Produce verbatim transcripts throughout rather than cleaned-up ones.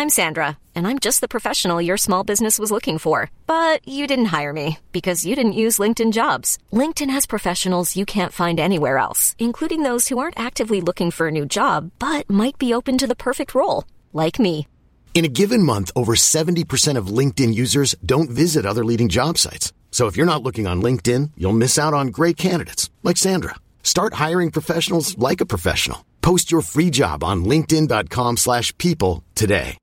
I'm Sandra, and I'm just the professional your small business was looking for. But you didn't hire me because you didn't use LinkedIn Jobs. LinkedIn has professionals you can't find anywhere else, including those who aren't actively looking for a new job, but might be open to the perfect role, like me. In a given month, over seventy percent of LinkedIn users don't visit other leading job sites. So if you're not looking on LinkedIn, you'll miss out on great candidates like Sandra. Start hiring professionals like a professional. Post your free job on linkedin.com slash people today.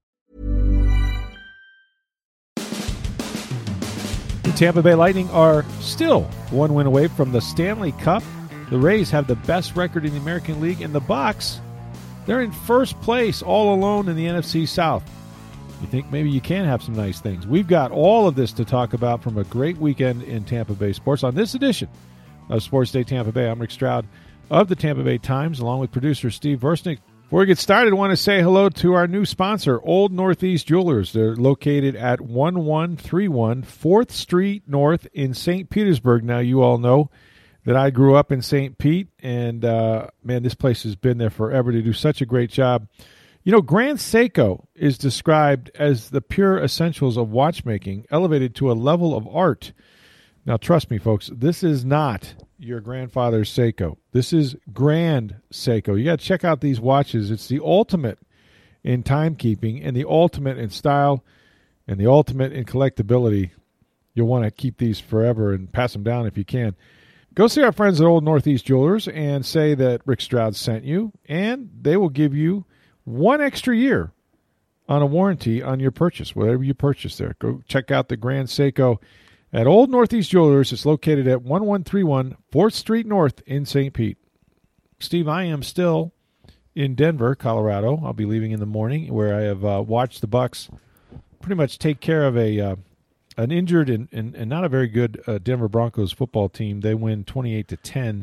The Tampa Bay Lightning are still one win away from the Stanley Cup. The Rays have the best record in the American League. In the box, they're in first place all alone in the N F C South. You think maybe you can have some nice things. We've got all of this to talk about from a great weekend in Tampa Bay sports on this edition of Sports Day Tampa Bay. I'm Rick Stroud of the Tampa Bay Times, along with producer Steve Versnick. Before we get started, I want to say hello to our new sponsor, Old Northeast Jewelers. They're located at eleven thirty-one fourth Street North in Saint Petersburg. Now, you all know that I grew up in Saint Pete, and, uh, man, this place has been there forever. They do such a great job. You know, Grand Seiko is described as the pure essentials of watchmaking, elevated to a level of art. Now, trust me, folks, this is not your grandfather's Seiko. This is Grand Seiko. You got to check out these watches. It's the ultimate in timekeeping and the ultimate in style and the ultimate in collectability. You'll want to keep these forever and pass them down if you can. Go see our friends at Old Northeast Jewelers and say that Rick Stroud sent you, and they will give you one extra year on a warranty on your purchase, whatever you purchase there. Go check out the Grand Seiko at Old Northeast Jewelers. It's located at eleven thirty-one fourth Street North in Saint Pete. Steve, I am still in Denver, Colorado. I'll be leaving in the morning, where I have uh, watched the Bucks pretty much take care of a uh, an injured and, and, and not a very good uh, Denver Broncos football team. They win twenty-eight to ten.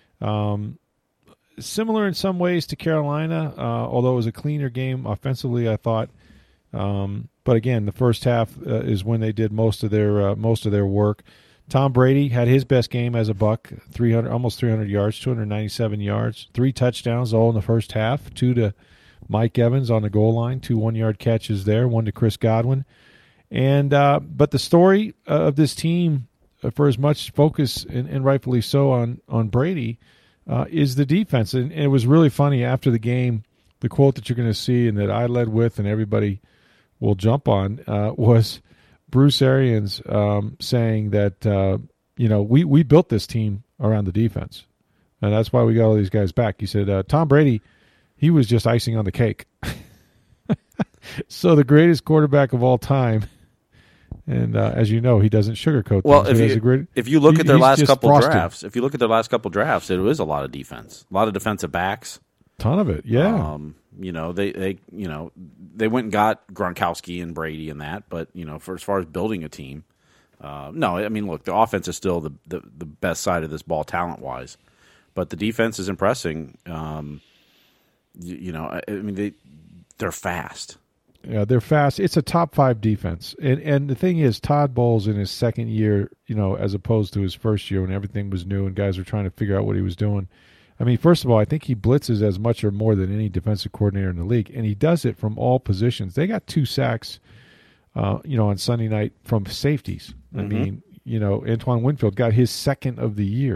Um, similar in some ways to Carolina, uh, although it was a cleaner game offensively, I thought. Um, but again, the first half uh, is when they did most of their uh, most of their work. Tom Brady had his best game as a Buck, three hundred, almost three hundred yards, two hundred ninety-seven yards, three touchdowns all in the first half, two to Mike Evans on the goal line, two one-yard catches there, one to Chris Godwin. And uh, but the story of this team, uh, for as much focus and, and rightfully so on on Brady, uh, is the defense. And, and it was really funny after the game. The quote that you're going to see and that I led with, and everybody will jump on, uh, was Bruce Arians um, saying that, uh, you know, we, we built this team around the defense, and that's why we got all these guys back. He said, uh, Tom Brady, he was just icing on the cake. So the greatest quarterback of all time, and uh, as you know, he doesn't sugarcoat well, things. If you, great, if you look he, at their last couple frosted. drafts, if you look at their last couple drafts, it was a lot of defense, a lot of defensive backs. Ton of it, yeah. Um, you know, they, they you know they went and got Gronkowski and Brady and that, but you know, for as far as building a team, uh, no, I mean, look, the offense is still the, the the best side of this ball talent wise, but the defense is impressing. Um, you, you know, I, I mean, they they're fast. Yeah, they're fast. It's a top five defense, and and the thing is, Todd Bowles in his second year, you know, as opposed to his first year when everything was new and guys were trying to figure out what he was doing. I mean, first of all, I think he blitzes as much or more than any defensive coordinator in the league, and he does it from all positions. They got two sacks, uh, you know, on Sunday night from safeties. Mm-hmm. I mean, you know, Antoine Winfield got his second of the year.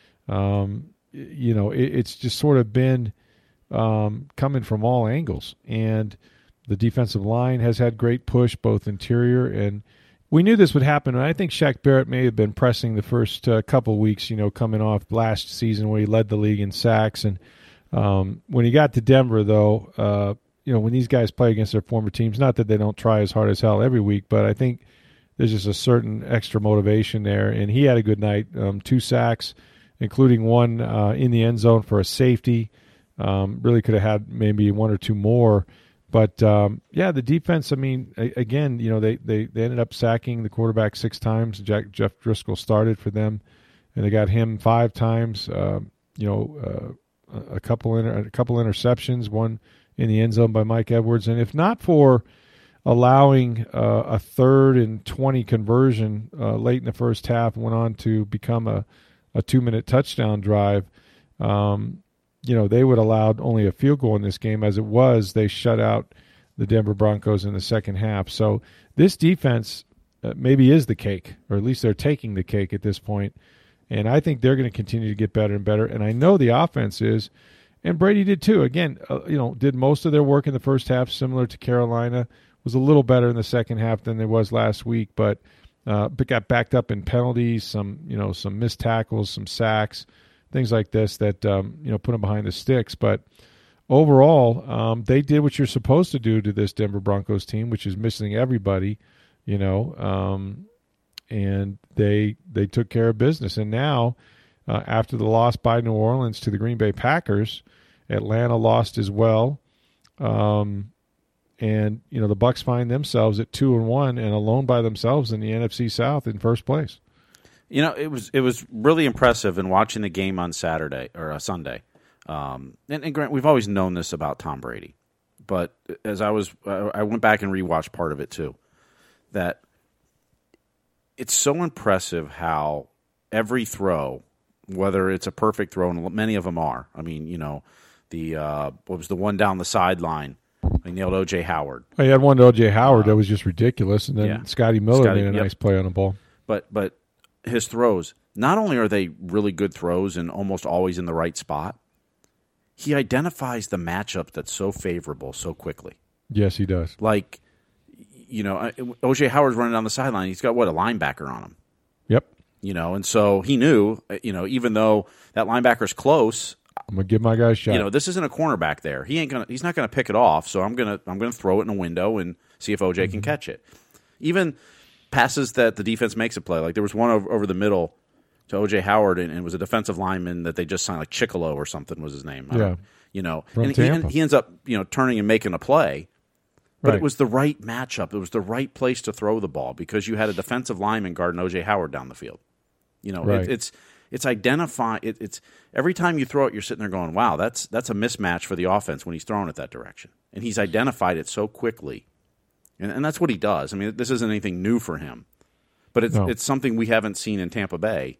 Um, you know, it, it's just sort of been um, coming from all angles, and the defensive line has had great push, both interior and we knew this would happen. I think Shaq Barrett may have been pressing the first uh, couple weeks, you know, coming off last season where he led the league in sacks. And um, when he got to Denver, though, uh, you know, when these guys play against their former teams, not that they don't try as hard as hell every week, but I think there's just a certain extra motivation there. And he had a good night, um, two sacks, including one uh, in the end zone for a safety. Um, really could have had maybe one or two more. But, um, yeah, the defense, I mean, a, again, you know, they, they, they ended up sacking the quarterback six times. Jack, Jeff Driscoll started for them, and they got him five times, uh, you know, uh, a, couple inter, a couple interceptions, one in the end zone by Mike Edwards. And if not for allowing uh, a third and twenty conversion uh, late in the first half, went on to become a, a two-minute touchdown drive, um you know, they would have allowed only a field goal in this game. As it was, they shut out the Denver Broncos in the second half. So this defense uh, maybe is the cake, or at least they're taking the cake at this point. And I think they're going to continue to get better and better. And I know the offense is, and Brady did too. Again, uh, you know, did most of their work in the first half, similar to Carolina. Was a little better in the second half than there was last week, but uh, but got backed up in penalties, some you know some missed tackles, some sacks, things like this that um, you know put them behind the sticks. But overall, um, they did what you're supposed to do to this Denver Broncos team, which is missing everybody, you know, um, and they they took care of business. And now, uh, after the loss by New Orleans to the Green Bay Packers, Atlanta lost as well. Um, And, you know, the Bucs find themselves at two and one and alone by themselves in the N F C South in first place. You know, it was it was really impressive in watching the game on Saturday or uh, Sunday. Um, and, and Grant, we've always known this about Tom Brady, but as I was, uh, I went back and rewatched part of it too. That it's so impressive how every throw, whether it's a perfect throw, and many of them are. I mean, you know, the uh, what was the one down the sideline? He nailed O J Howard. He had one to O J Howard uh, that was just ridiculous, and then yeah. Scotty Miller Scotty, made a yep. nice play on the ball. But but his throws, not only are they really good throws and almost always in the right spot, he identifies the matchup that's so favorable so quickly. Yes, he does. Like, you know, O J Howard's running down the sideline. He's got, what, a linebacker on him. Yep. You know, and so he knew, you know, even though that linebacker's close, I'm gonna give my guy a shot. You know, this isn't a cornerback there. He ain't gonna. He's not gonna pick it off. So I'm gonna. I'm gonna throw it in a window and see if O J mm-hmm. can catch it. Even passes that the defense makes a play. Like there was one over, over the middle to O J Howard, and, and it was a defensive lineman that they just signed, like Chicolo or something was his name. Yeah. You know, From and Tampa. he, he ends up you know turning and making a play. But right. it was the right matchup. It was the right place to throw the ball because you had a defensive lineman guarding O J Howard down the field. You know, right. it, it's. It's identify. It, it's every time you throw it, you're sitting there going, "Wow, that's that's a mismatch for the offense when he's throwing it that direction." And he's identified it so quickly, and, and that's what he does. I mean, this isn't anything new for him, but it's no. it's something we haven't seen in Tampa Bay,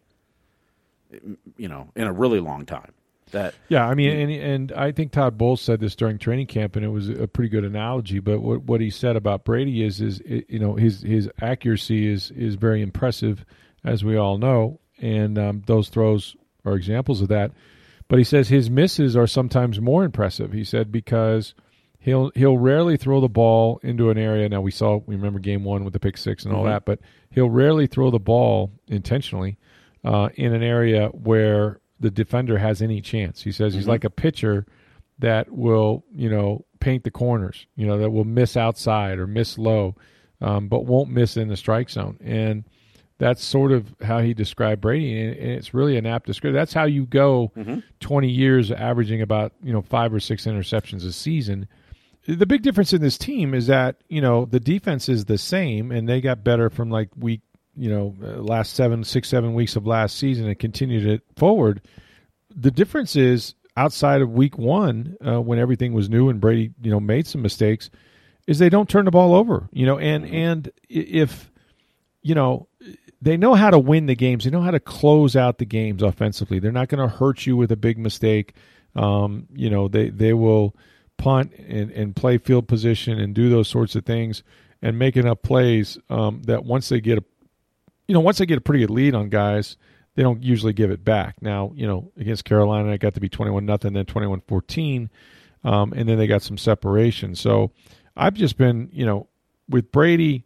you know, in a really long time. That yeah, I mean, and and I think Todd Bowles said this during training camp, and it was a pretty good analogy. But what what he said about Brady is is you know his his accuracy is is very impressive, as we all know. And um, those throws are examples of that. But he says his misses are sometimes more impressive. He said because he'll he'll rarely throw the ball into an area. Now we saw we remember game one with the pick six and all mm-hmm. that, but he'll rarely throw the ball intentionally uh, in an area where the defender has any chance. He says mm-hmm. he's like a pitcher that will you know paint the corners, you know that will miss outside or miss low, um, but won't miss in the strike zone. And that's sort of how he described Brady, and it's really an apt description. That's how you go mm-hmm. twenty years, averaging about you know five or six interceptions a season. The big difference in this team is that you know the defense is the same, and they got better from like week you know last seven, six, seven weeks of last season and continued it forward. The difference is outside of week one, uh, when everything was new and Brady you know made some mistakes, is they don't turn the ball over. You know, and mm-hmm. and if you know. They know how to win the games. They know how to close out the games offensively. They're not going to hurt you with a big mistake. Um, you know, they, they will punt and, and play field position and do those sorts of things and make enough plays um, that once they get a, you know, once they get a pretty good lead on guys, they don't usually give it back. Now, you know, against Carolina, it got to be twenty-one nothing, then twenty-one fourteen, um, and then they got some separation. So I've just been, you know, with Brady.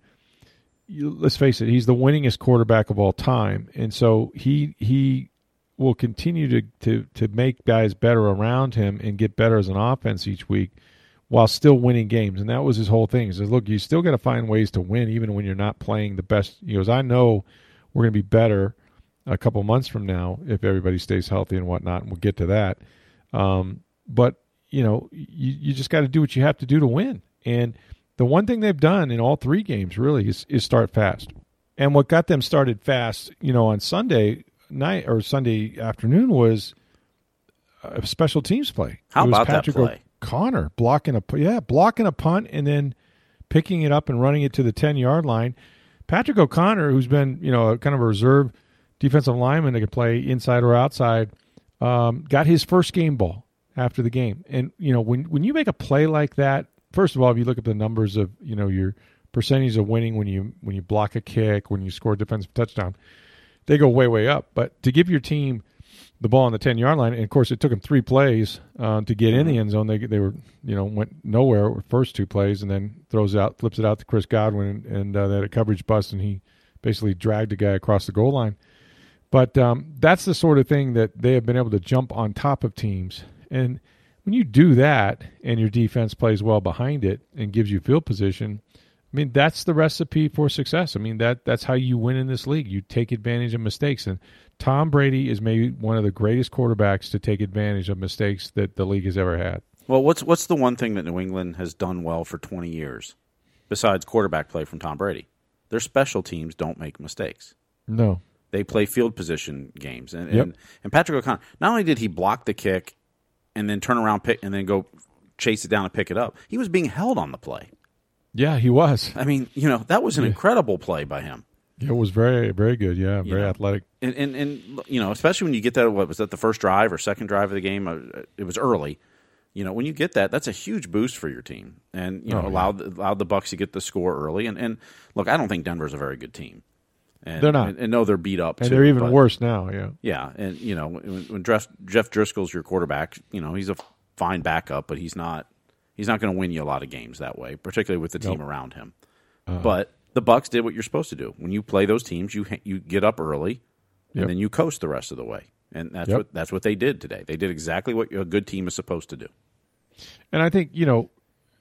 You, let's face it, he's the winningest quarterback of all time, and so he he will continue to, to, to make guys better around him and get better as an offense each week while still winning games. And that was his whole thing. He says, look, you still got to find ways to win even when you're not playing the best. He goes, I know we're going to be better a couple months from now if everybody stays healthy and whatnot, and we'll get to that. Um, but, you know, you, you just got to do what you have to do to win. And the one thing they've done in all three games really is, is start fast. And what got them started fast, you know, on Sunday night or Sunday afternoon was a special teams play. How about Patrick that play? O'Connor blocking a yeah, blocking a punt and then picking it up and running it to the ten-yard line. Patrick O'Connor, who's been, you know, kind of a reserve defensive lineman that could play inside or outside, um, got his first game ball after the game. And, you know, when when you make a play like that, first of all, if you look at the numbers of, you know, your percentage of winning when you when you block a kick, when you score a defensive touchdown, they go way, way up. But to give your team the ball on the ten-yard line, and, of course, it took them three plays uh, to get in the end zone. They they were, you know, went nowhere with the first two plays, and then throws it out, flips it out to Chris Godwin, and, and uh, they had a coverage bust, and he basically dragged a guy across the goal line. But um, that's the sort of thing that they have been able to jump on top of teams. And when you do that and your defense plays well behind it and gives you field position, I mean, that's the recipe for success. I mean, that that's how you win in this league. You take advantage of mistakes. And Tom Brady is maybe one of the greatest quarterbacks to take advantage of mistakes that the league has ever had. Well, what's what's the one thing that New England has done well for twenty years, besides quarterback play from Tom Brady? Their special teams don't make mistakes. No. They play field position games. And, Yep. and, and Patrick O'Connell, not only did he block the kick and then turn around pick and then go chase it down and pick it up, he was being held on the play. Yeah, he was. I mean, you know, that was an Yeah. incredible play by him. It was very, very good. Yeah, You very know, athletic. And, and, and, you know, especially when you get that, what was that, the first drive or second drive of the game? Uh, It was early. You know, when you get that, that's a huge boost for your team. And, you know, Oh, yeah. allowed, allowed the Bucs to get the score early. And, and look, I don't think Denver's a very good team. And, They're not. And, and no, they're beat up, And too, they're even but- worse now, yeah. Yeah, and, you know, when, when Jeff, Jeff Driscoll's your quarterback, you know, he's a fine backup, but he's not he's not going to win you a lot of games that way, particularly with the team Nope. around him. Uh-huh. But the Bucs did what you're supposed to do. When you play those teams, you you get up early, and Yep. then you coast the rest of the way. And that's Yep. what that's what they did today. They did exactly what a good team is supposed to do. And I think, you know,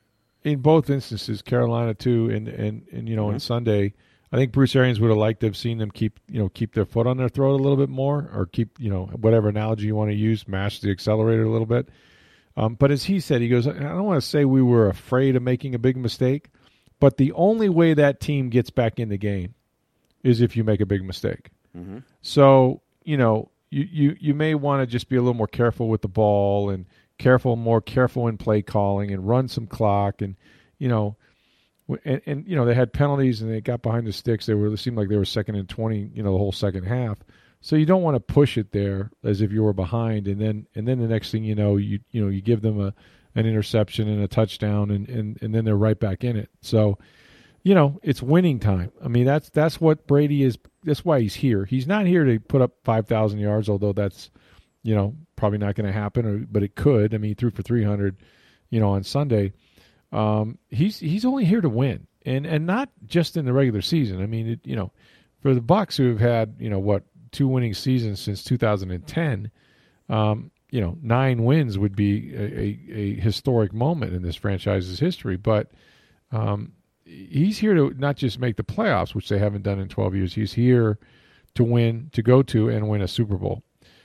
in both instances, Carolina too, and, and, and you know, Mm-hmm. on Sunday, I think Bruce Arians would have liked to have seen them keep, you know, keep their foot on their throat a little bit more, or keep, you know, whatever analogy you want to use, mash the accelerator a little bit. Um, but as he said, he goes, I don't want to say we were afraid of making a big mistake, but the only way that team gets back in the game is if you make a big mistake. Mm-hmm. So, you know, you, you, you may want to just be a little more careful with the ball and careful, more careful in play calling and run some clock. And, you know, and, and you know, they had penalties and they got behind the sticks. They were, it seemed like they were second and twenty, you know, the whole second half. So you don't want to push it there as if you were behind. And then, and then the next thing you know, you, you know, you give them a, an interception and a touchdown and, and, and then they're right back in it. So, you know, it's winning time. I mean, that's that's what Brady is. That's why he's here. He's not here to put up five thousand yards, although that's, you know, probably not going to happen, or, but it could. I mean, he threw for three hundred, you know, on Sunday. Um, he's he's only here to win, and and not just in the regular season. I mean, it, you know, for the Bucs, who have had, you know, what, two winning seasons since two thousand ten, um, you know, nine wins would be a, a, a historic moment in this franchise's history. But um, he's here to not just make the playoffs, which they haven't done in twelve years. He's here to win, to go to and win a Super Bowl.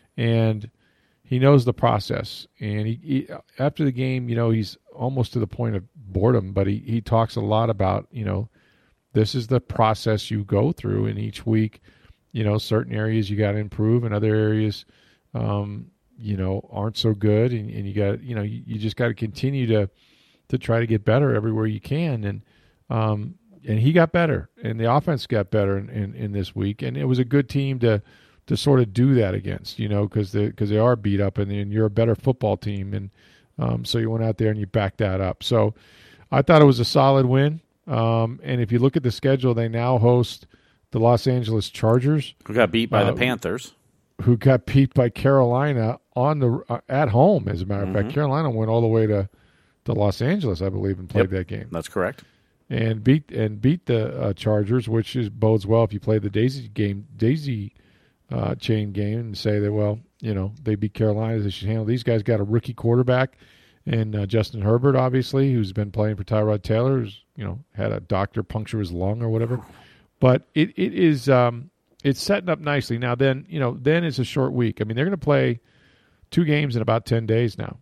And he knows the process. And he, he after the game, you know, he's almost to the point of boredom, but he, he talks a lot about, you know, this is the process you go through in each week. You know, certain areas you got to improve, and other areas, um, you know, aren't so good. And, and you got, you know, you, you just got to continue to to try to get better everywhere you can. And um, and he got better, and the offense got better in, in, in this week. And it was a good team to to sort of do that against, you know, because they, because they are beat up, and, and you're a better football team. And um, so you went out there and you backed that up. So I thought it was a solid win. Um, and if you look at the schedule, they now host the Los Angeles Chargers, Who got beat by Uh, the Panthers. who got beat by Carolina on the uh, at home. As a matter of fact, Carolina went all the way to, to Los Angeles, I believe, and played Yep. that game That's correct. and beat and beat the uh, Chargers, which is bodes well if you play the Daisy game, Daisy uh, chain game, and say that, well, you know, they beat Carolina, they should handle. These guys got a rookie quarterback, and uh, Justin Herbert, obviously, who's been playing for Tyrod Taylor, who's, you know, had a doctor puncture his lung or whatever. But it it is um, it's setting up nicely. Now then, you know, then it's a short week. I mean, they're going to play two games in about ten days now.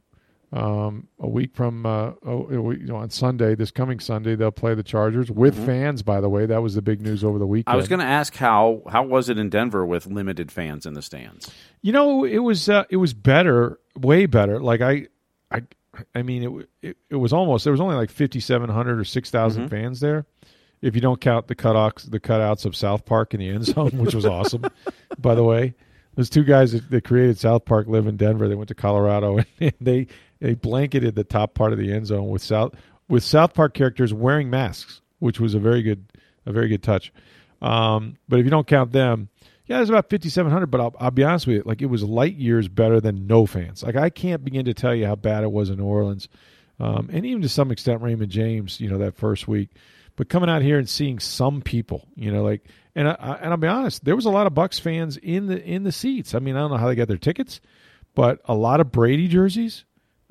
Um, a week from uh, oh, you know, on Sunday, this coming Sunday, they'll play the Chargers with Mm-hmm. fans. By the way, that was the big news over the weekend. I was going to ask how how was it in Denver with limited fans in the stands? You know, it was uh, it was better, way better. Like I, I, I mean, it it, it was almost there was only like fifty-seven hundred or six thousand Mm-hmm. fans there, if you don't count the cutouts the cutouts of South Park in the end zone, which was awesome. By the way, those two guys that, that created South Park live in Denver. They went to Colorado, and they they blanketed the top part of the end zone with South with South Park characters wearing masks, which was a very good a very good touch. Um, but if you don't count them, yeah, there's about fifty-seven hundred. But I'll, I'll be honest with you, like it was light years better than no fans. Like I can't begin to tell you how bad it was in New Orleans, um, and even to some extent Raymond James. You know, that first week. But coming out here and seeing some people, you know, like, and I, I, and I'll be honest, there was a lot of Bucs fans in the in the seats. I mean, I don't know how they got their tickets, but a lot of Brady jerseys,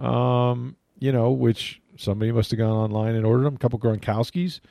um, you know, which somebody must have gone online and ordered them. A couple Gronkowskis.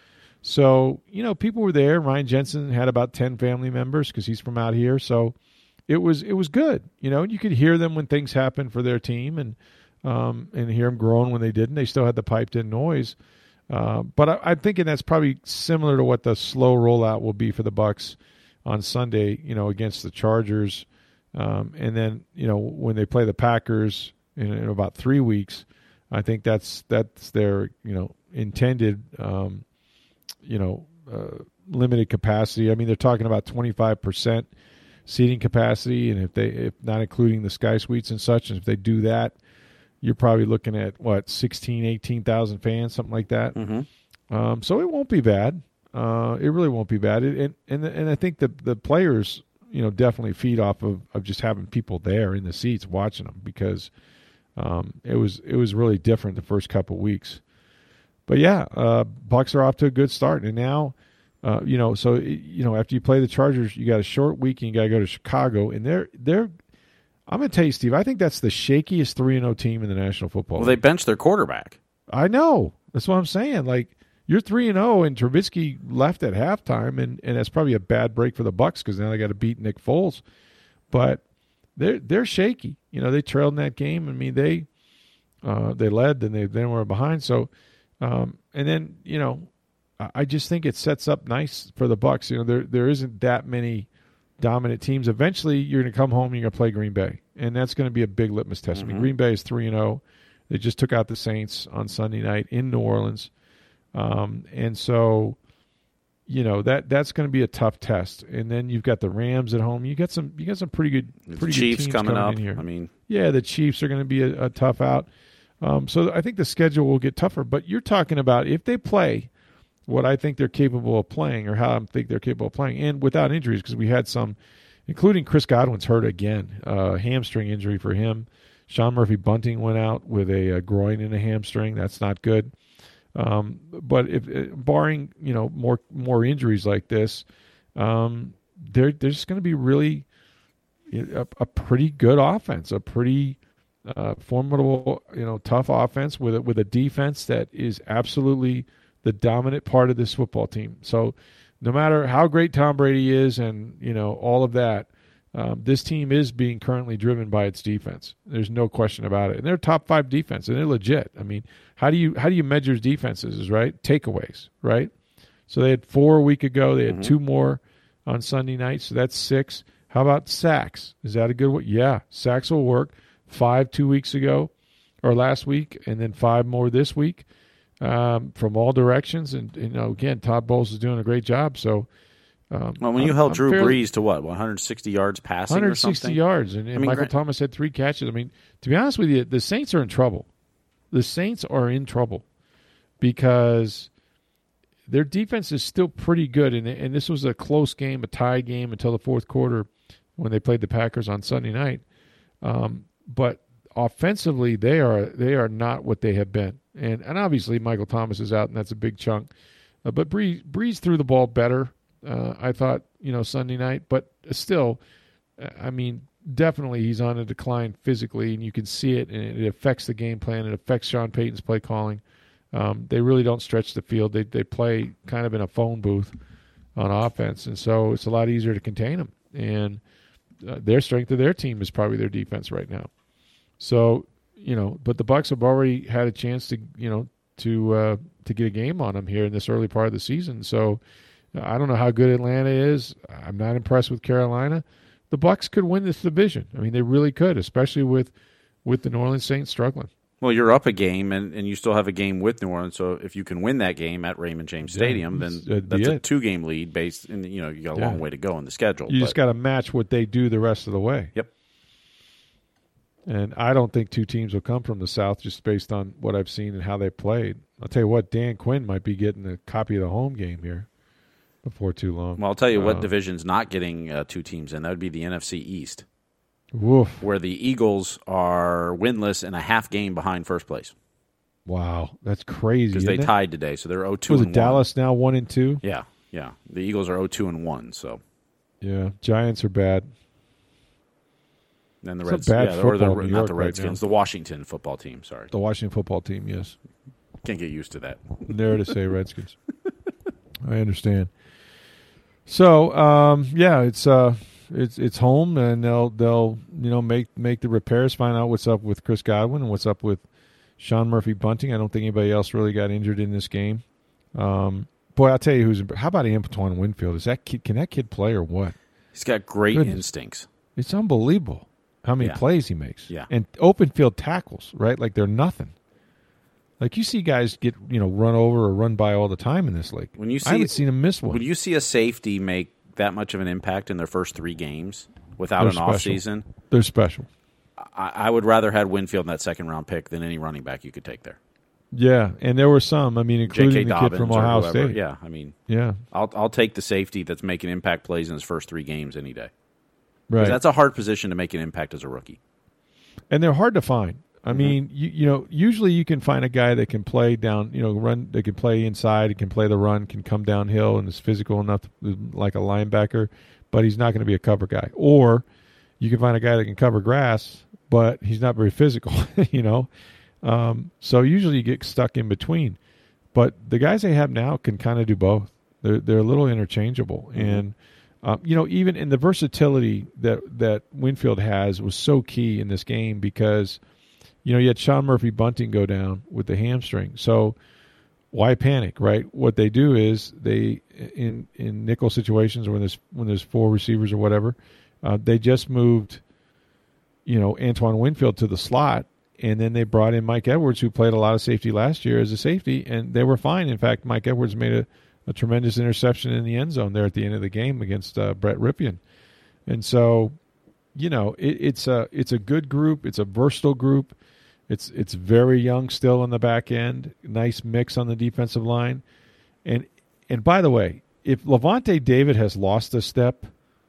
So, you know, people were there. Ryan Jensen had about ten family members because he's from out here. So it was it was good. You know, you could hear them when things happened for their team and um, and hear them groan when they didn't. They still had the piped-in noise. Uh, but I, I'm thinking that's probably similar to what the slow rollout will be for the Bucs on Sunday, you know, against the Chargers. Um, and then, you know, when they play the Packers in, in about three weeks, I think that's that's their, you know, intended, um, you know, uh, limited capacity. I mean, they're talking about twenty-five percent seating capacity, and if they, if not including the Sky Suites and such, and if they do that, you're probably looking at, what, sixteen, eighteen thousand fans, something like that. Mm-hmm. Um, so it won't be bad. Uh, it really won't be bad. It, and, and and I think the the players, you know, definitely feed off of, of just having people there in the seats watching them because um, it was it was really different the first couple of weeks. But, yeah, uh, Bucs are off to a good start. And now, uh, you know, so, you know, after you play the Chargers, you got a short week and you got to go to Chicago. And they're they're – I'm going to tell you, Steve, I think that's the shakiest three and oh team in the National Football League. Well, they benched their quarterback. I know. That's what I'm saying. Like, you're three and oh, and Trubisky left at halftime, and, and that's probably a bad break for the Bucs because now they got to beat Nick Foles. But they're they're shaky. You know, they trailed in that game. I mean, they uh, they led, and they then were behind. So, um, and then, you know, I, I just think it sets up nice for the Bucs. You know, there there isn't that many dominant teams. Eventually, you're going to come home and you're going to play Green Bay, and that's going to be a big litmus test. Mm-hmm. I mean, Green Bay is three and oh. They just took out the Saints on Sunday night in New Orleans. Um, and so, you know, that that's going to be a tough test. And then you've got the Rams at home. You got some you got some pretty good pretty the Chiefs good teams coming, coming up. in here. I mean, yeah, the Chiefs are going to be a, a tough out. Um, so I think the schedule will get tougher. But you're talking about if they play what I think they're capable of playing, or how I think they're capable of playing, and without injuries, because we had some, including Chris Godwin's hurt again, uh, hamstring injury for him. Sean Murphy-Bunting went out with a, a groin and a hamstring. That's not good. Um, but if barring, you know, more more injuries like this, um, they're they're just going to be really a, a pretty good offense, a pretty uh, formidable, you know, tough offense with a, with a defense that is absolutely the dominant part of this football team. So no matter how great Tom Brady is and, you know, all of that, um, this team is being currently driven by its defense. There's no question about it. And they're top five defense, and they're legit. I mean, how do you how do you measure defenses, right? Takeaways, right? So they had four a week ago. They had mm-hmm. two more on Sunday night, so that's six. How about sacks? Is that a good one? Yeah, sacks will work. Five two weeks ago or last week, and then five more this week. Um, from all directions, and you know, again, Todd Bowles is doing a great job. So, um, well, when you I'm, held I'm Drew fairly, Brees to what, one hundred sixty yards passing, one hundred sixty or something? yards, and, and I mean, Michael Grant, Thomas had three catches. I mean, to be honest with you, the Saints are in trouble. The Saints are in trouble because their defense is still pretty good, and and this was a close game, a tie game until the fourth quarter when they played the Packers on Sunday night. Um, but offensively, they are they are not what they have been. And and obviously Michael Thomas is out, and that's a big chunk. Uh, but Brees, Brees threw the ball better, uh, I thought, you know, Sunday night. But still, I mean, definitely he's on a decline physically, and you can see it, and it affects the game plan. It affects Sean Payton's play calling. Um, they really don't stretch the field. They they play kind of in a phone booth on offense, and so it's a lot easier to contain them. And uh, their strength of their team is probably their defense right now. So, you know, but the Bucs have already had a chance to, you know, to uh, to get a game on them here in this early part of the season. So I don't know how good Atlanta is. I'm not impressed with Carolina. The Bucs could win this division. I mean, they really could, especially with with the New Orleans Saints struggling. Well, you're up a game, and, and you still have a game with New Orleans. So if you can win that game at Raymond James Stadium, yeah, then that's a two-game lead. Based, in, you know, you got a yeah. long way to go in the schedule. You but. just got to match what they do the rest of the way. Yep. And I don't think two teams will come from the South just based on what I've seen and how they played. I'll tell you what, Dan Quinn might be getting a copy of the home game here before too long. Well, I'll tell you uh, what division's not getting uh, two teams in. That would be the N F C East. Woof. Where the Eagles are winless and a half game behind first place. Wow, that's crazy. Because they it? tied today, so they're oh two Was and it Dallas now one and two? Yeah, yeah. The Eagles are oh two and one, so. Yeah, Giants are bad. And the It's Reds, a bad yeah, or the, football in New not the York right Redskins, now. the Washington football team, sorry. The Washington football team, yes. Can't get used to that. There to say Redskins. I understand. So, um, yeah, it's uh, it's it's home, and they'll they'll you know make make the repairs, find out what's up with Chris Godwin and what's up with Sean Murphy Bunting. I don't think anybody else really got injured in this game. Um, boy, I'll tell you who's. How about Antoine Winfield? Is that kid? Can that kid play or what? He's got great Goodness. instincts. It's unbelievable how many Yeah. plays he makes. Yeah. And open field tackles, right? Like they're nothing. Like you see guys get, you know, run over or run by all the time in this league. When you see, I haven't seen him miss one. When you see a safety make that much of an impact in their first three games without They're an special. off season, They're special. I, I would rather have Winfield in that second round pick than any running back you could take there. Yeah, and there were some. I mean, J K. including the Dobbins kid from or Ohio whoever. State. Yeah, I mean, Yeah, I'll I'll take the safety that's making impact plays in his first three games any day. 'Cause right. that's a hard position to make an impact as a rookie. And they're hard to find. I Mm-hmm. mean, you, you know, usually you can find a guy that can play down, you know, run, that can play inside, can play the run, can come downhill, and is physical enough to, like a linebacker, but he's not going to be a cover guy. Or you can find a guy that can cover grass, but he's not very physical, you know. Um, so usually you get stuck in between. But the guys they have now can kind of do both. They're they're a little interchangeable, Mm-hmm. and um, you know, even in the versatility that that Winfield has was so key in this game because. You know, you had Sean Murphy Bunting go down with the hamstring. So why panic, right? What they do is they in in nickel situations when there's when there's four receivers or whatever, uh, they just moved, you know, Antoine Winfield to the slot, and then they brought in Mike Edwards, who played a lot of safety last year as a safety, and they were fine. In fact, Mike Edwards made a, a tremendous interception in the end zone there at the end of the game against uh, Brett Ripien, and so. You know, it, it's a it's a good group. It's a versatile group. It's it's very young still on the back end. Nice mix on the defensive line, and and by the way, if Levante David has lost a step,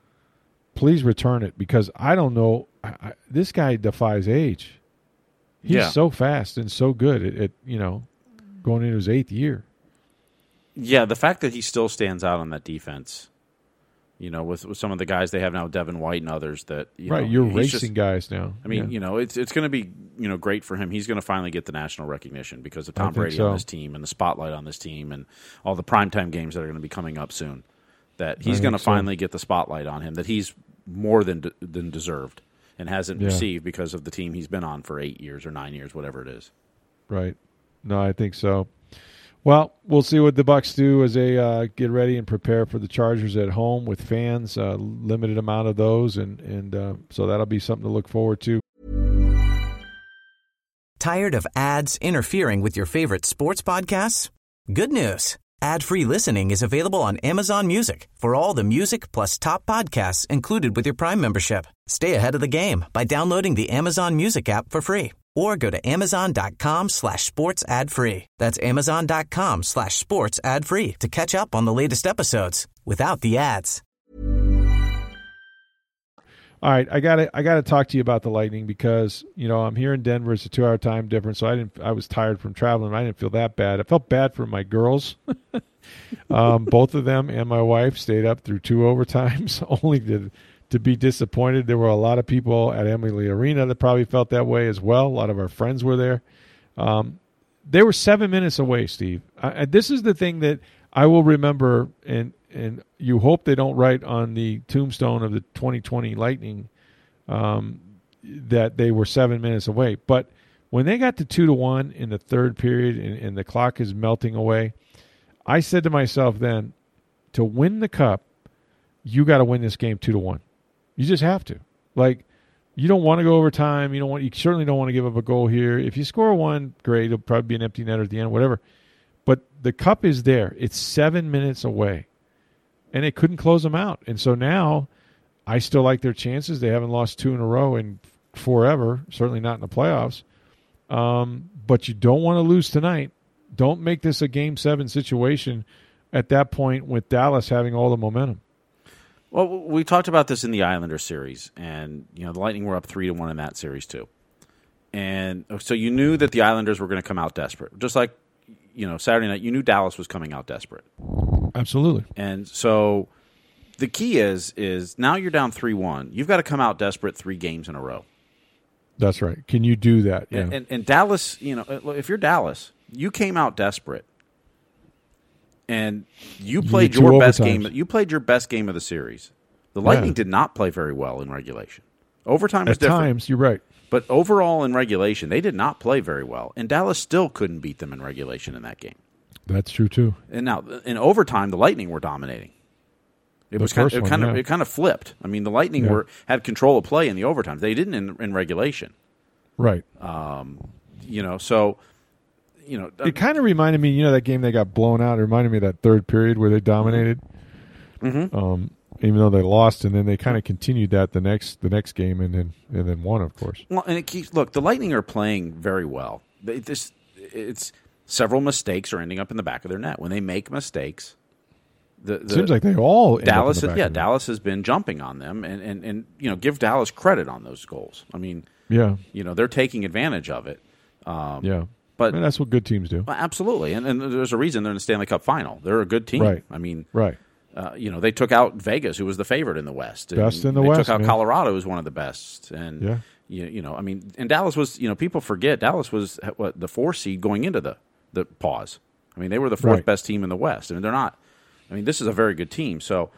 please return it because I don't know. I, I, this guy defies age. He's Yeah. so fast and so good at, at you know going into his eighth year. Yeah, the fact that he still stands out on that defense. You know, with, with some of the guys they have now, Devin White and others that you Right, know, you're he's racing just- guys now. I mean, Yeah. you know, it's it's going to be you know great for him. He's going to finally get the national recognition because of I Tom think Brady so. on this team and the spotlight on this team and all the primetime games that are going to be coming up soon. That he's I going to think so. finally get the spotlight on him that he's more than de- than deserved and hasn't Yeah. received because of the team he's been on for eight years or nine years, whatever it is. Right. No, I think so. Well, we'll see what the Bucs do as they uh, get ready and prepare for the Chargers at home with fans, uh, limited amount of those, and and uh, so that'll be something to look forward to. Tired of ads interfering with your favorite sports podcasts? Good news. Ad-free listening is available on Amazon Music for all the music plus top podcasts included with your Prime membership. Stay ahead of the game by downloading the Amazon Music app for free or go to amazon.com slash sports ad free. That's amazon.com slash sports ad free to catch up on the latest episodes without the ads. All right, I got to I got to talk to you about the Lightning because you know I'm here in Denver. It's a two-hour time difference, so I didn't. I was tired from traveling. I didn't feel that bad. I felt bad for my girls. um, both of them and my wife stayed up through two overtimes, only to to be disappointed. There were a lot of people at Emily Arena that probably felt that way as well. A lot of our friends were there. Um, they were seven minutes away, Steve. I, I, this is the thing that I will remember, and and you hope they don't write on the tombstone of the twenty twenty Lightning um, that they were seven minutes away. But when they got to two to one in the third period and, and the clock is melting away, I said to myself then, to win the cup, you got to win this game two to one. You just have to. Like, you don't want to go overtime. You don't want. You certainly don't want to give up a goal here. If you score one, great. It'll probably be an empty netter at the end, whatever. But the cup is there. It's seven minutes away. And they couldn't close them out. And so now I still like their chances. They haven't lost two in a row in forever, certainly not in the playoffs. Um, but you don't want to lose tonight. Don't make this a game seven situation at that point with Dallas having all the momentum. Well, we talked about this in the Islanders series, and you know the Lightning were up three to one in that series too. And so you knew that the Islanders were going to come out desperate, just like you know Saturday night. You knew Dallas was coming out desperate. Absolutely. And so the key is is now you're down three one. You've got to come out desperate three games in a row. That's right. Can you do that? Yeah. And, and, and Dallas, you know, if you're Dallas, you came out desperate. And you played you your best overtimes. game. You played your best game of the series. The Lightning Yeah. did not play very well in regulation. Overtime was At different. times, you're right. But overall in regulation, they did not play very well. And Dallas still couldn't beat them in regulation in that game. That's true too. And now in overtime, the Lightning were dominating. It The was kind of, first it one, kind of yeah. it kind of flipped. I mean, the Lightning Yeah. were had control of play in the overtime. They didn't in, in regulation. Right. You know, so you know, It kind of reminded me, you know, that game they got blown out. It reminded me of that third period where they dominated. Mm-hmm. Um, even though they lost, and then they kind of continued that the next the next game, and then and then won, of course. Well, and it keeps look. The Lightning are playing very well. They, this it's several mistakes are ending up in the back of their net. When they make mistakes, the, the Seems like they all end up in Dallas, the back yeah, of the net. Dallas has been jumping on them, and, and and you know, give Dallas credit on those goals. I mean, Yeah, you know, they're taking advantage of it. Um, yeah. but And that's what good teams do. well, absolutely, and and there's a reason they're in the Stanley Cup final. They're a good team. Right. I mean, Right. Uh, you know, they took out Vegas, who was the favorite in the West. And Best in the they West, took out man. Colorado, who's one of the best. And Yeah. you, you know, I mean, and Dallas was, you know, people forget Dallas was what the four seed going into the the pause. I mean, they were the fourth Right. best team in the West. I mean, they're not. I mean, this is a very good team. So,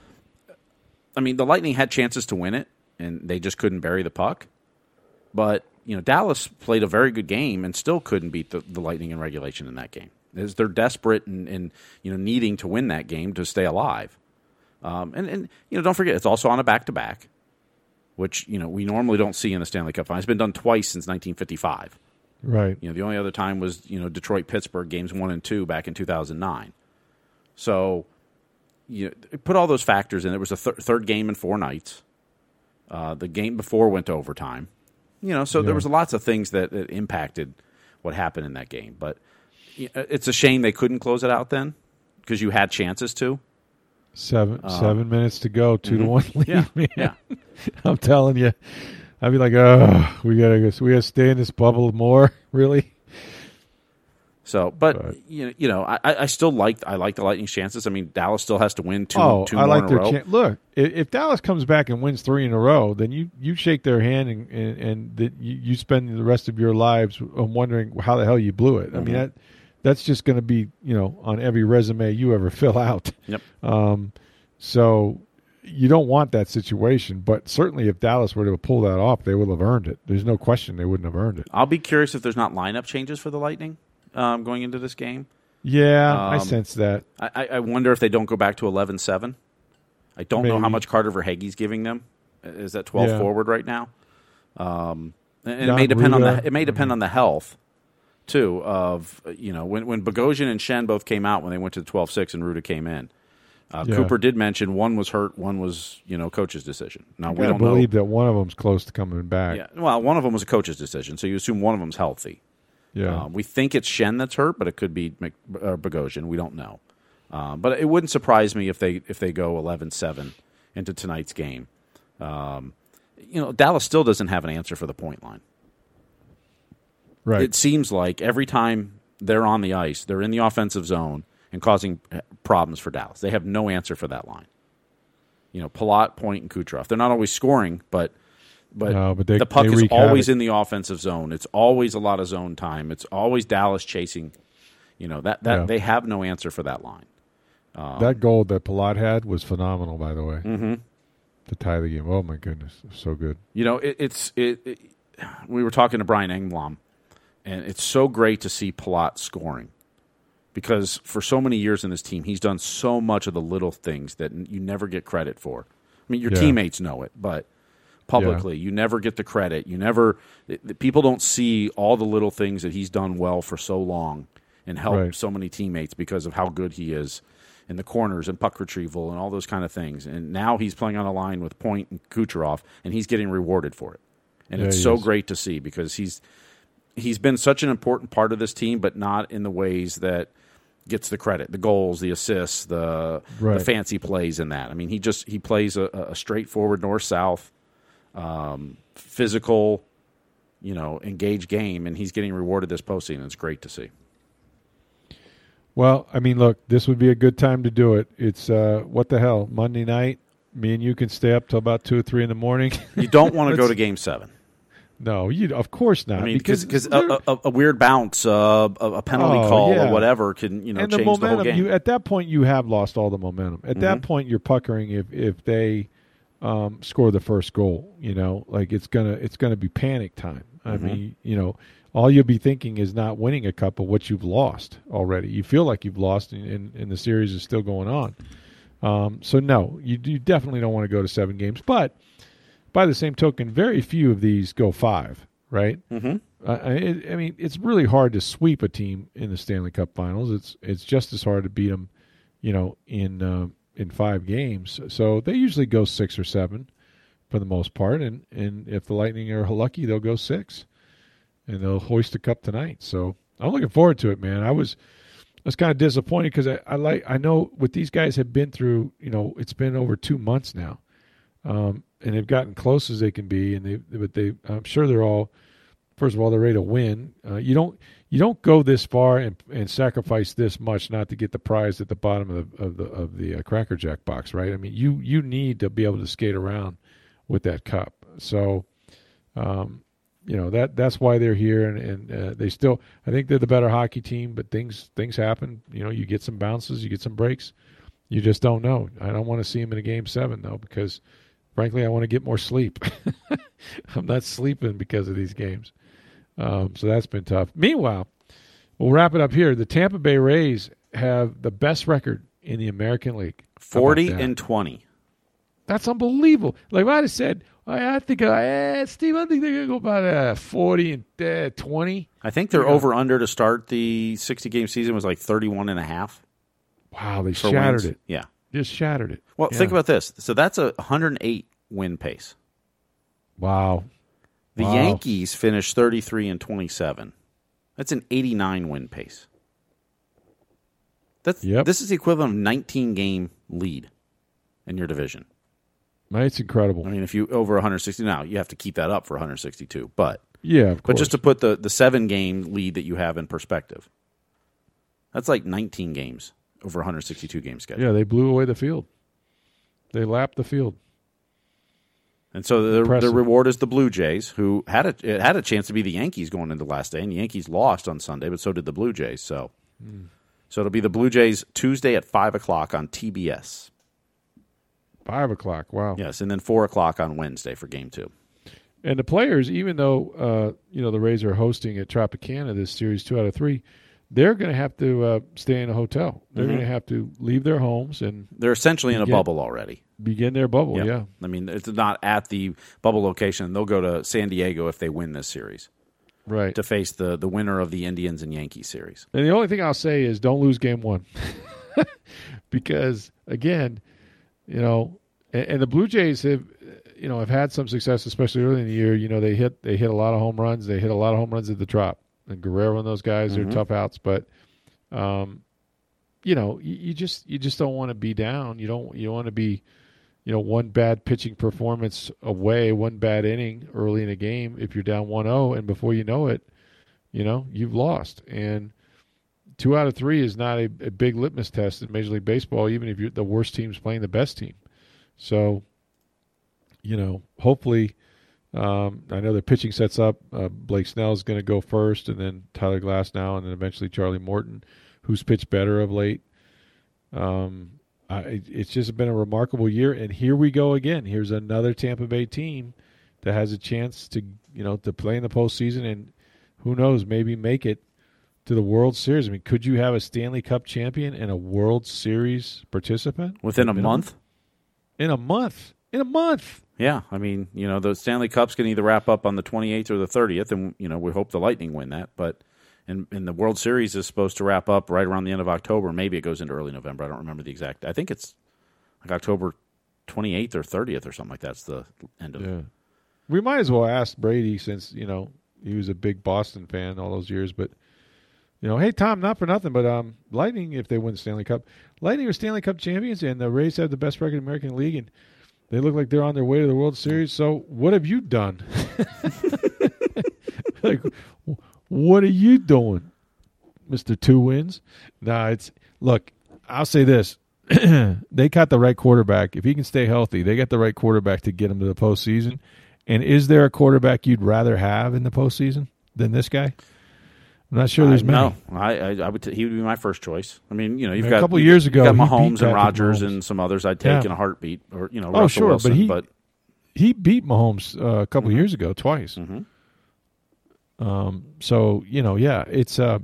I mean, the Lightning had chances to win it, and they just couldn't bury the puck. But you know, Dallas played a very good game and still couldn't beat the, the Lightning in regulation in that game. As they're desperate and, and you know needing to win that game to stay alive. Um, and, and, you know, don't forget, it's also on a back-to-back, which, you know, we normally don't see in the Stanley Cup final. It's been done twice since nineteen fifty-five. Right. You know, the only other time was, you know, Detroit-Pittsburgh games one and two back in two thousand nine. So, you know, put all those factors in. It was a th- third game in four nights. Uh, the game before went to overtime. You know, so Yeah. there was lots of things that, that impacted what happened in that game. But you know, it's a shame they couldn't close it out then because you had chances to. Seven seven minutes to go, two to one lead. Yeah, man. yeah. I'm telling you, I'd be like, oh, we gotta go. So we gotta stay in this bubble more, really. So, but Right. you know, you know, I, I still like I like the Lightning's chances. I mean, Dallas still has to win two, oh, two I more like in a their row. chance. Look, if, if Dallas comes back and wins three in a row, then you, you shake their hand and and, and that you, you spend the rest of your lives wondering how the hell you blew it. I mean Mm-hmm. that that's just going to be, you know, on every resume you ever fill out. Yep. Um, so you don't want that situation, but certainly if Dallas were to pull that off, they would have earned it. There's no question they wouldn't have earned it. I'll be curious if there's not lineup changes for the Lightning um, going into this game. Yeah, I Um, sense that. I, I I wonder if they don't go back to eleven seven. I don't know how Maybe. much Carter Verhaeghe's giving them. Is that twelve Yeah. forward right now? Um, and it Jan may depend on Ruda. the it may depend on the health too of you know when when Bogosian and Shen both came out when they went to the twelve six and Ruda came in. Uh, Yeah. Cooper did mention one was hurt, one was you know coach's decision. Now I we gotta don't know. believe that one of them's close to coming back. Yeah, well, one of them was a coach's decision, so you assume one of them's healthy. Yeah. Uh, we think it's Shen that's hurt, but it could be Mc, uh, Bogosian. We don't know. Um, but it wouldn't surprise me if they if they go eleven seven into tonight's game. Um, you know, Dallas still doesn't have an answer for the point line. right. It seems like every time they're on the ice, they're in the offensive zone and causing problems for Dallas. They have no answer for that line. You know, Palat, Point, and Kucherov. They're not always scoring, but but, No, but they- the puck they is wreak always havoc. in the offensive zone. It's always a lot of zone time. It's always Dallas chasing. You know that that Yeah. they have no answer for that line. that goal that Palat had was phenomenal, by the way. Mm-hmm. To tie the game. Oh, my goodness. It was so good. You know, it, it's it, it. We were talking to Brian Engblom, and it's so great to see Palat scoring because for so many years in this team, he's done so much of the little things that you never get credit for. I mean, your Yeah. teammates know it, but publicly, you never get the credit. You never. It, the people don't see all the little things that he's done well for so long and helped Right. so many teammates because of how good he is in the corners and puck retrieval and all those kind of things. And now he's playing on a line with Point and Kucherov, and he's getting rewarded for it. And Yeah, it's he so is. great to see because he's he's been such an important part of this team, but not in the ways that gets the credit, the goals, the assists, the Right. the fancy plays in that. I mean, he just he plays a, a straightforward north-south, um, physical, you know, engaged game, and he's getting rewarded this postseason. It's great to see. Well, I mean, look, this would be a good time to do it. It's, uh, what the hell, Monday night? Me and you can stay up till about two or three in the morning. You don't want to go to Game Seven. No, you of course not. I mean, because because they're- a, a, a weird bounce, uh, a, a penalty Oh, call, yeah. or whatever can you know and change the momentum, the whole game. You, at that point, you have lost all the momentum. At that Mhm. point, you're puckering if if they um, score the first goal. You know, like it's gonna it's gonna be panic time. I Mhm. mean, you know, all you'll be thinking is not winning a cup, but what you've lost already. You feel like you've lost, and, and, and the series is still going on. Um, so no, you, you definitely don't want to go to seven games. But by the same token, very few of these go five. Right? Mm-hmm. Uh, I, I mean, it's really hard to sweep a team in the Stanley Cup Finals. It's it's just as hard to beat them, you know, in uh, in five games. So they usually go six or seven for the most part, and, and if the Lightning are lucky, they'll go six, and they'll hoist the cup tonight. So I'm looking forward to it, man. I was I was kind of disappointed because I, I like I know what these guys have been through. You know, it's been over two months now, um, and they've gotten close as they can be, and they but they I'm sure they're all. First of all, they're ready to win. Uh, you don't you don't go this far and, and sacrifice this much not to get the prize at the bottom of the of the of the uh, Cracker Jack box, right? I mean, you you need to be able to skate around with that cup. So, um, you know that that's why they're here, and, and uh, they still. I think they're the better hockey team, but things things happen. You know, you get some bounces, you get some breaks. You just don't know. I don't want to see them in a game seven though, because frankly, I want to get more sleep. I'm not sleeping because of these games. Um, so that's been tough. Meanwhile, we'll wrap it up here. The Tampa Bay Rays have the best record in the American League. How about Forty that? and twenty. That's unbelievable. Like I just said, I, I think, uh, eh, Steve, I think they're going to go about uh, forty and uh, twenty. I think their Yeah. over under to start the sixty game season was like thirty-one and a half. Wow, they for shattered wins. it. Yeah. Just shattered it. Well, Yeah. think about this. So that's a one hundred eight win pace. Wow. The Wow. Yankees finished thirty-three and twenty-seven. That's an eighty-nine win pace. That's Yep. This is the equivalent of nineteen game lead in your division. It's incredible. I mean, if you over one hundred sixty now, you have to keep that up for one hundred sixty-two. But Yeah, of but course. just to put the the seven game lead that you have in perspective, that's like nineteen games over one hundred sixty-two game schedule. Yeah, they blew away the field. They lapped the field. And so the, the Impressive. reward is the Blue Jays, who had a it had a chance to be the Yankees going into the last day, and the Yankees lost on Sunday, but so did the Blue Jays. So, Mm. so it'll be the Blue Jays Tuesday at five o'clock on T B S. Five o'clock. Wow. Yes, and then four o'clock on Wednesday for Game Two. And the players, even though uh, you know the Rays are hosting at Tropicana this series, two out of three, they're going to have to uh, stay in a hotel. They're Mhm. going to have to leave their homes and They're essentially in a Begin- bubble already. begin their bubble. Yep. Yeah, I mean, it's not at the bubble location. They'll go to San Diego if they win this series right. to face the the winner of the Indians and Yankees series. And the only thing I'll say is don't lose game one, because again, you know, and, and the Blue Jays have, you know, have had some success, especially early in the year. You know, they hit they hit a lot of home runs. They hit a lot of home runs at the Trop. And Guerrero and those guys Mhm. are tough outs, but um, you know, you, you just you just don't want to be down. You don't you want to be, you know, one bad pitching performance away, one bad inning early in a game if you're down one oh, and before you know it, you know, you've lost. And two out of three is not a, a big litmus test in Major League Baseball, even if you're the worst team's playing the best team. So, you know, hopefully, um, I know their pitching sets up. Uh, Blake Snell is going to go first, and then Tyler Glasnow, and then eventually Charlie Morton, who's pitched better of late. Um, I, it's just been a remarkable year, and here we go again. Here's another Tampa Bay team that has a chance to, you know, to play in the postseason, and who knows, maybe make it to the World Series. I mean, could you have a Stanley Cup champion and a World Series participant Within a Minimum? month? In a month. In a month. Yeah, I mean, you know, the Stanley Cups can either wrap up on the twenty-eighth or the thirtieth, and, you know, we hope the Lightning win that. But and, and the World Series is supposed to wrap up right around the end of October. Maybe it goes into early November. I don't remember the exact. I think it's like October twenty-eighth or thirtieth or something like that's the end of Yeah. it. we might as well ask Brady since, you know, he was a big Boston fan all those years. But, you know, hey, Tom, not for nothing, but um, Lightning, if they win the Stanley Cup, Lightning are Stanley Cup champions, and the Rays have the best record in the American League, and they look like they're on their way to the World Series. So what have you done? Like, what are you doing, Mister Two Wins? Nah, it's look. I'll say this: they got the right quarterback. If he can stay healthy, they got the right quarterback to get him to the postseason. And is there a quarterback you'd rather have in the postseason than this guy? I'm not sure there's I, many. No, I, I, I would. T- he would be my first choice. I mean, you know, you've I mean, got a couple of years ago, you've got he beat Mahomes and Patrick Rodgers Mahomes. and some others I'd take Yeah. in a heartbeat, or you know, Oh, Russell sure, Wilson. but he but he beat Mahomes uh, a couple Mhm. of years ago twice. Mhm. Um, so you know, yeah, it's uh,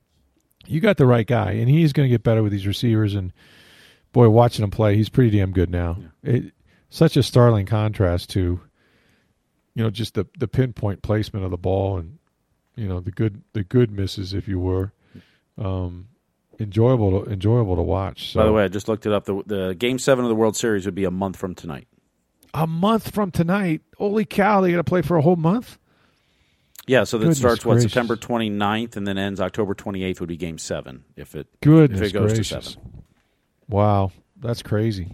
you got the right guy, and he's going to get better with these receivers. And boy, watching him play, he's pretty damn good now. Yeah. It, such a startling contrast to, you know, just the the pinpoint placement of the ball, and you know the good the good misses, if you were. Um, enjoyable to, enjoyable to watch. So. By the way, I just looked it up. The, the Game Seven of the World Series would be a month from tonight. A month from tonight, holy cow! They got to play for a whole month. Yeah, so that Goodness starts what gracious. September twenty-ninth and then ends October twenty-eighth would be Game Seven if it Goodness if it goes gracious. to seven. Wow, that's crazy.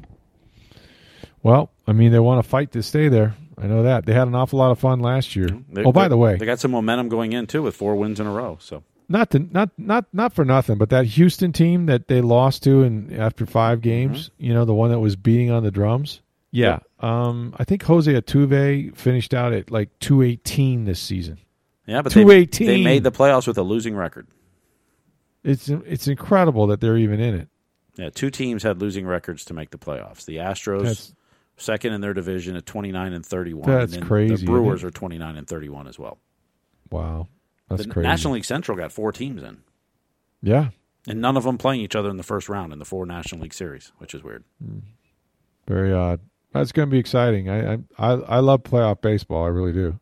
Well, I mean, they want to fight to stay there. I know that. They had an awful lot of fun last year. They, oh, by they- the way, they got some momentum going in too with four wins in a row. So not to, not not not for nothing, but that Houston team that they lost to in after five games, Mm-hmm. you know, the one that was beating on the drums. Yeah, um, I think Jose Altuve finished out at like two eighteen this season. yeah, but they, two eighteen. they made the playoffs with a losing record. It's it's incredible that they're even in it. Yeah, two teams had losing records to make the playoffs. The Astros, That's- second in their division at twenty-nine and thirty-one. That's and then crazy, The isn't Brewers it? are twenty-nine and thirty-one as well. Wow, that's the crazy. National League Central got four teams in, Yeah, and none of them playing each other in the first round in the four National League Series, which is weird. very odd. That's going to be exciting. I, I I I love playoff baseball. I really do.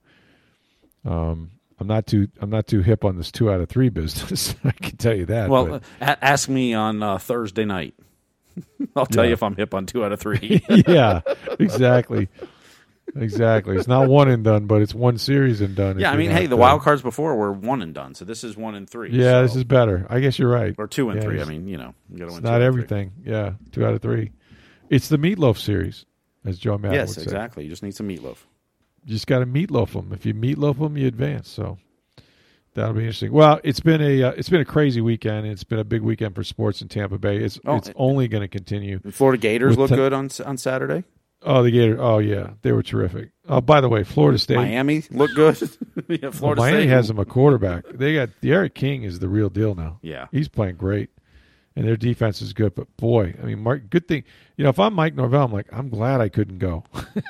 Um, I'm not too I'm not too hip on this two out of three business. I can tell you that. Well, but- a- ask me on uh, Thursday night. I'll tell Yeah. you if I'm hip on two out of three. yeah, exactly, exactly. It's not one and done, but it's one series and done. if yeah, I you're mean, not, hey, the uh, wild cards before were one and done, so this is one and three. Yeah, so- this is better. I guess you're right. or two and Yeah, three. I it's- mean, you know, you got to It's win. not two out of three. everything. Yeah, two out of three. It's the meatloaf series, as Joe Madden Yes, would say. exactly. You just need some meatloaf. You just got to meatloaf them. If you meatloaf them, you advance. So that'll be interesting. Well, it's been a uh, it's been a crazy weekend. It's been a big weekend for sports in Tampa Bay. It's Oh, it's only going to continue. The Florida Gators With look the- good on on Saturday. Oh, the Gator. Oh, yeah, they were terrific. Oh, by the way, Florida State. Miami look good. yeah, Well, Florida Miami State has them a quarterback. They got the Eric King is the real deal now. Yeah. He's playing great, and their defense is good. But boy, I mean, Mark, good thing. You know, if I'm Mike Norvell, I'm like, I'm glad I couldn't go.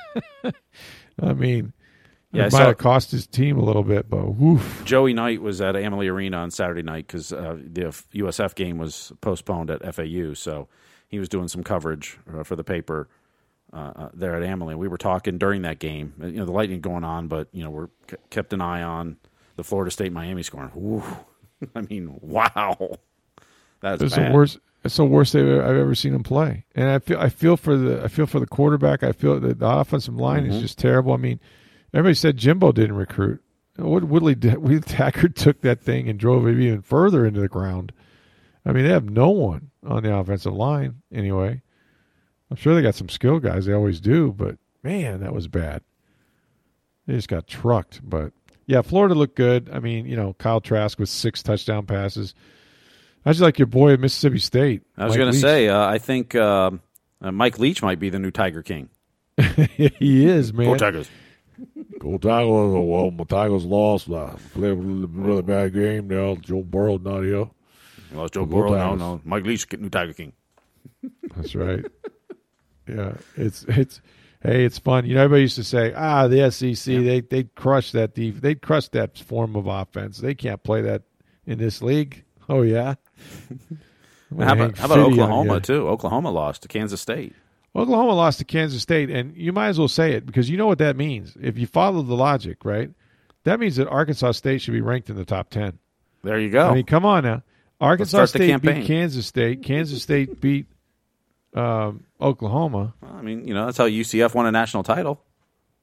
I mean, Yeah, I it saw- might have cost his team a little bit, but woof. Joey Knight was at Amalie Arena on Saturday night because uh, the U S F game was postponed at F A U, so he was doing some coverage uh, for the paper uh, uh, there at Amalie. We were talking during that game. You know, the Lightning going on, but you know, we're k- kept an eye on the Florida State Miami scoring. Ooh. I mean, wow, that's It's bad. the worst. It's the worst I've I've ever seen him play, and I feel I feel for the I feel for the quarterback. I feel that the offensive line Mm-hmm. is just terrible. I mean, everybody said Jimbo didn't recruit. What Woodley did, Woodley Tackard took that thing and drove it even further into the ground. I mean, they have no one on the offensive line anyway. I'm sure they got some skill guys. They always do, but man, that was bad. They just got trucked. But yeah, Florida looked good. I mean, you know, Kyle Trask with six touchdown passes. I just like your boy at Mississippi State. I was Mike going to Leach. say, uh, I think uh, uh, Mike Leach might be the new Tiger King. He is, man. Go Tigers. Go Tigers. Well, my Tigers lost. Uh, played a really, really bad game now. Joe Burrow not here. Well, it's Joe Go Burrow. No, Tigers. no. Mike Leach, get new Tiger King. That's right. Yeah, it's it's hey, it's fun. You know, everybody used to say, ah, the S E C, they they crush that def- they crush that form of offense. They can't play that in this league. Oh yeah. I'm gonna How hang about, how about fifty on Oklahoma, you. too? Oklahoma lost to Kansas State. Oklahoma lost to Kansas State, and you might as well say it because you know what that means. If you follow the logic, right, that means that Arkansas State should be ranked in the top ten. There you go. I mean, come on now. Arkansas start the State campaign. beat Kansas State. Kansas State beat um, Oklahoma. Well, I mean, you know, that's how U C F won a national title.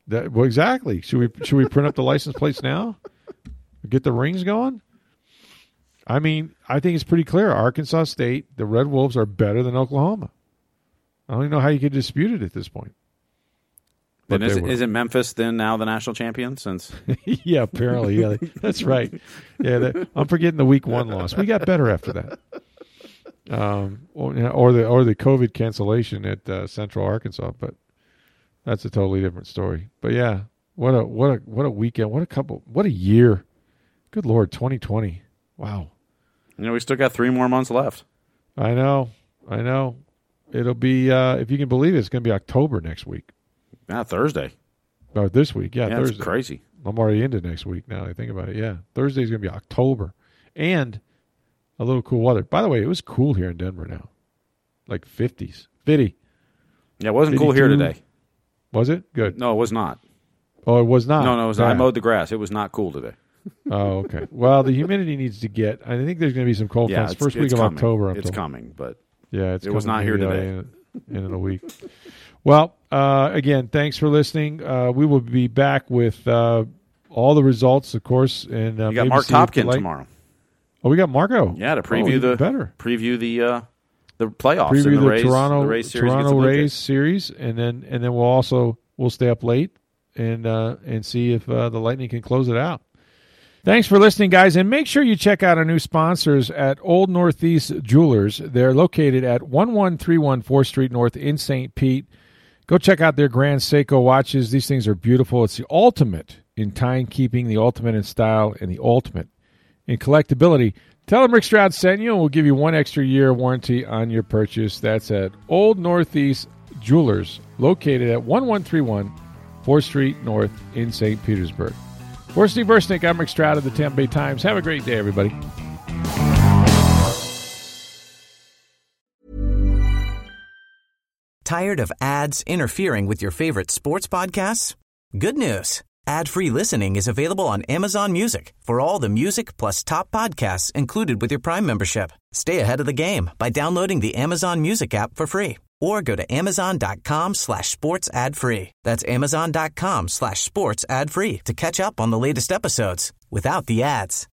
That, well, exactly. Should we should we print up the license plates now? Get the rings going? I mean, I think it's pretty clear. Arkansas State, the Red Wolves are better than Oklahoma. I don't even know how you could dispute it at this point. Then is, is it Memphis then now the national champion? Since yeah, apparently, yeah, that's right. Yeah, that, I'm forgetting the week one loss. We got better after that. Um, or, or the or the COVID cancellation at uh, Central Arkansas, but that's a totally different story. But yeah, what a what a what a weekend! What a couple! What a year! Good Lord, twenty twenty. Wow. You know, we still got three more months left. I know, I know. It'll be uh, if you can believe it, it's going to be October next week. Yeah, Thursday. Oh, this week, yeah, yeah Thursday. It's crazy. I'm already into next week now that I think about it. Yeah, Thursday's going to be October, and a little cool weather. By the way, it was cool here in Denver now, like fifties. fifty. Yeah, it wasn't cool here today. Was it? Good. No, it was not. Oh, it was not? No, no, it was not. I mowed the grass. It was not cool today. Oh, okay. Well, the humidity needs to get, I think there's going to be some cold yeah, fronts. First week it's of coming. October. I'm it's told. coming, but yeah, it's it was not here today. In, in a week. Well, uh, again, thanks for listening. Uh, we will be back with uh, all the results, of course. And uh, you got maybe Mark Topkin light... tomorrow. Oh, we got Marco. Yeah, to preview oh, the better. preview the uh, the playoffs preview in the, the Rays, Toronto the Rays series Toronto the Rays series, and then and then we'll also we'll stay up late and uh, and see if uh, the Lightning can close it out. Thanks for listening, guys, and make sure you check out our new sponsors at Old Northeast Jewelers. They're located at one one three one fourth Street North in Saint Pete. Go check out their Grand Seiko watches. These things are beautiful. It's the ultimate in timekeeping, the ultimate in style, and the ultimate in collectability. Tell them Rick Stroud sent you, and we'll give you one extra year warranty on your purchase. That's at Old Northeast Jewelers, located at one one three one fourth Street North in Saint Petersburg. For Steve Versnick, I'm Rick Stroud of the Tampa Bay Times. Have a great day, everybody. Tired of ads interfering with your favorite sports podcasts? Good news. Ad-free listening is available on Amazon Music for all the music plus top podcasts included with your Prime membership. Stay ahead of the game by downloading the Amazon Music app for free or go to amazon.com slash sports ad free. That's amazon.com slash sports ad free to catch up on the latest episodes without the ads.